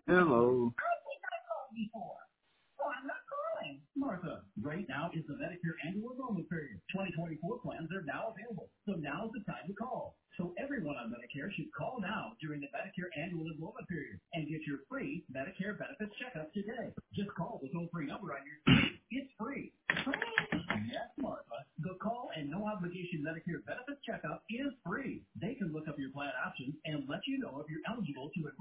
Hello. Oh, I'm not calling. Martha, right now is the Medicare annual enrollment period. 2024 plans are now available, so now's the time to call. So everyone on Medicare should call now during the Medicare annual enrollment period and get your free Medicare benefits checkup today. Just call the toll-free number on your screen. It's free. Yes, Martha. The call and no obligation Medicare benefits checkup is free. They can look up your plan options and let you know if you're eligible to